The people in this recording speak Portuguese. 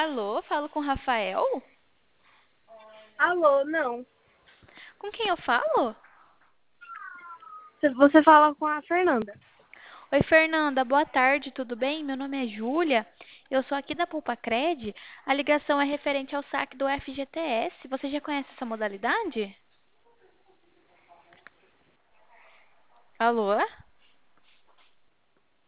Alô, falo com o Rafael? Alô, não. Com quem eu falo? Você fala com a Fernanda. Oi, Fernanda, boa tarde, tudo bem? Meu nome é Júlia, eu sou aqui da Poupacred. A ligação é referente ao saque do FGTS. Você já conhece essa modalidade? Alô?